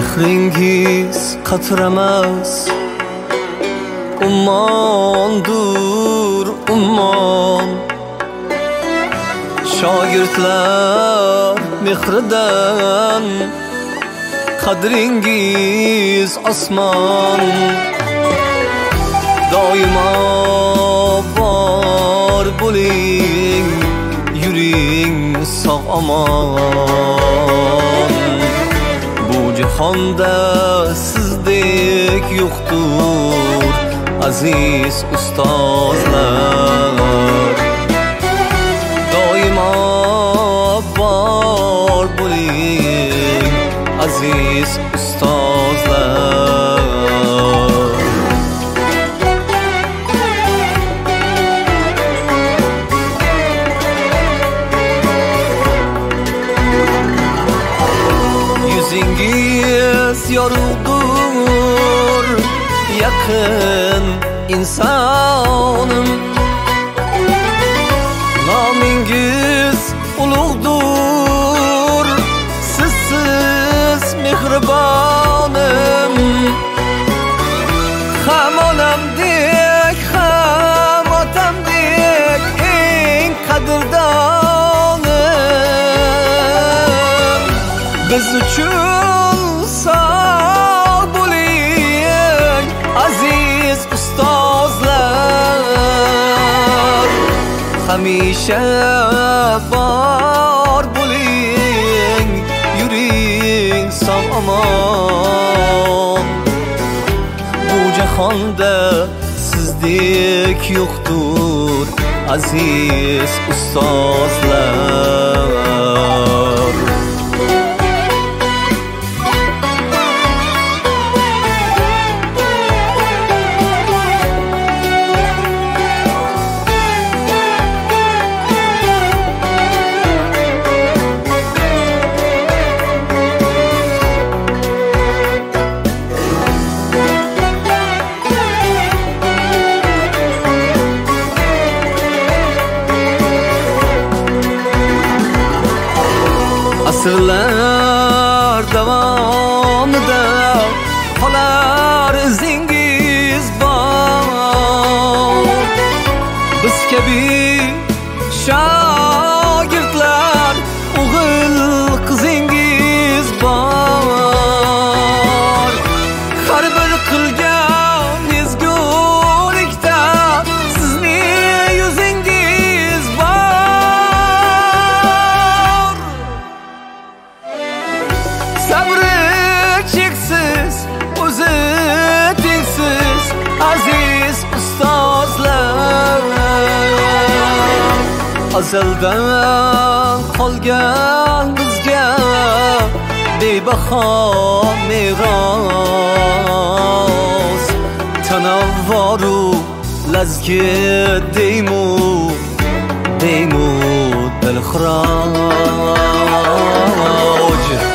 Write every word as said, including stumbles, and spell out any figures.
mehringiz qatramas ummondur ummon. Shogirdlar mehridan qadringiz osmon. Doimo bor bo'ling, yuring sog' omon. Bu jahonda sizdek yo'qdur aziz ustozlar. Doimo bor bo'ling aziz ustozlar. Yüzüngiz yorug'dur yaqin insonum. Nomingiz ulug'dur sizsiz mehribonim. Ham onamdek ham otamdek eng qadrdonim. Biz uchun sog' bo'ling aziz ustozlar. Hamisha bor bo'ling, yuring sog' omon. Bu jahonda sizdek yo'qdur aziz ustozlar. Asrlar davomida qolar izingiz bor. Biz kabi shogirdlar o'g'il qizingiz bor. Har bir qilgan ezgulikda sizning yuzingiz bor. Sabri cheksiz, o'zi tengsiz aziz ustozlar. Azaldan qolgan bizga bebaho meros. Tanavvoru lazgi deymu deymu dilxiroj.